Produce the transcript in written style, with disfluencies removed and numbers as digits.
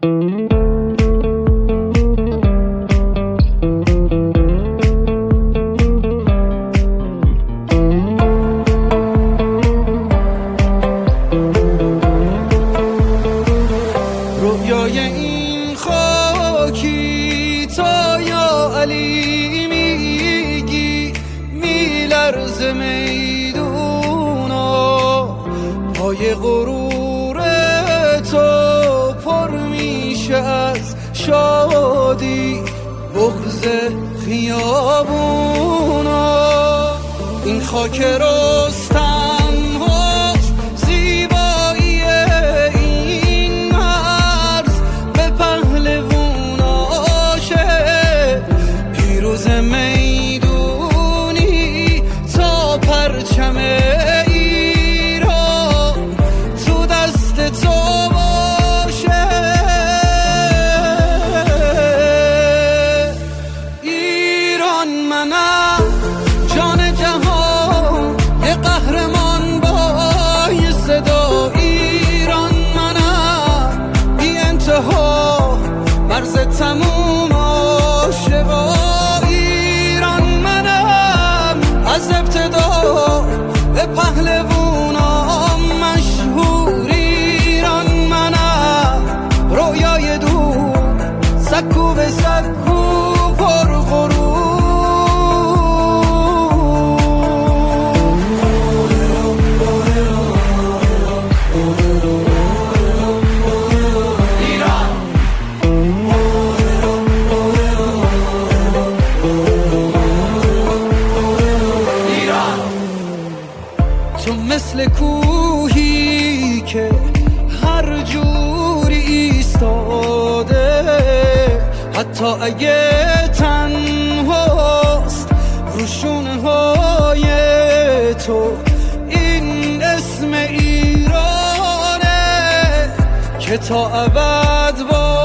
رویای این خاکی تا یا علی میگی میلرزه میدونا، پای غرور تو پر میشه از شادی بغض خیابونا. این خاک رستم هست زیبایی این مرز به پهلووناشه، پیروز میدونی تا پرچم ایران تو دست تو باشه. ایران منم جان جهان یه قهرمان با یه صدا، ایران منم بی انتها مرز تموم عاشقا، ایران منم از ابتدا به پهلوونام مشهور، ایران منم رویای دور سکو به سکو پر غرور. تو مثل کوهی که هر جوری ایستاده، حتی اگه تنهاست روشونه های تو، این اسم ایرانه که تا ابد